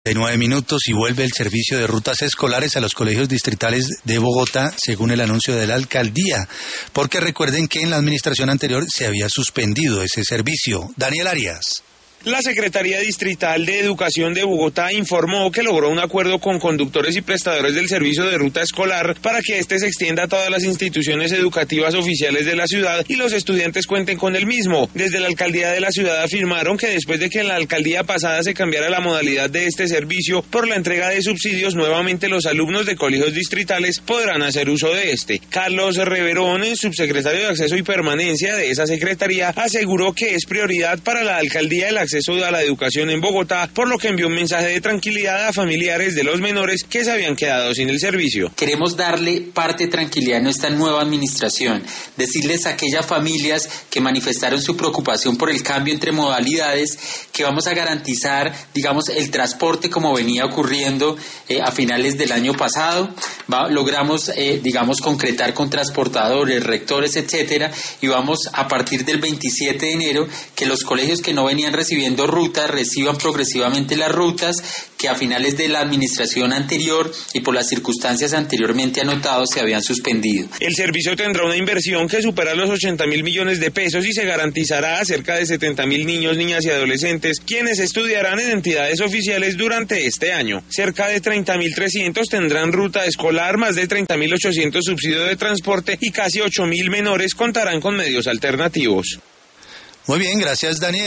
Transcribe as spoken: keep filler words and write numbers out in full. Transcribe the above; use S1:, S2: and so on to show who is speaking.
S1: De nueve minutos y vuelve el servicio de rutas escolares a los colegios distritales de Bogotá, según el anuncio de la alcaldía, porque recuerden que en la administración anterior se había suspendido ese servicio. Daniel Arias.
S2: La Secretaría Distrital de Educación de Bogotá informó que logró un acuerdo con conductores y prestadores del servicio de ruta escolar para que este se extienda a todas las instituciones educativas oficiales de la ciudad y los estudiantes cuenten con el mismo. Desde la alcaldía de la ciudad afirmaron que después de que en la alcaldía pasada se cambiara la modalidad de este servicio por la entrega de subsidios, nuevamente los alumnos de colegios distritales podrán hacer uso de este. Carlos Reverón, subsecretario de Acceso y Permanencia de esa secretaría, aseguró que es prioridad para la alcaldía el acceso a la educación en Bogotá, por lo que envió un mensaje de tranquilidad a familiares de los menores que se habían quedado sin el servicio.
S3: Queremos darle parte de tranquilidad a nuestra nueva administración, decirles a aquellas familias que manifestaron su preocupación por el cambio entre modalidades que vamos a garantizar, digamos, el transporte como venía ocurriendo eh, a finales del año pasado. Va, logramos, eh, digamos, concretar con transportadores, rectores, etcétera, y vamos a partir del veintisiete de enero que los colegios que no venían recibiendo rutas reciban progresivamente las rutas que a finales de la administración anterior y por las circunstancias anteriormente anotadas se habían suspendido.
S2: El servicio tendrá una inversión que supera los ochenta mil millones de pesos y se garantizará a cerca de setenta mil niños, niñas y adolescentes, quienes estudiarán en entidades oficiales durante este año. Cerca de treinta mil trescientos tendrán ruta escolar, más de treinta mil ochocientos subsidio de transporte y casi ocho mil menores contarán con medios alternativos.
S1: Muy bien, gracias Daniel.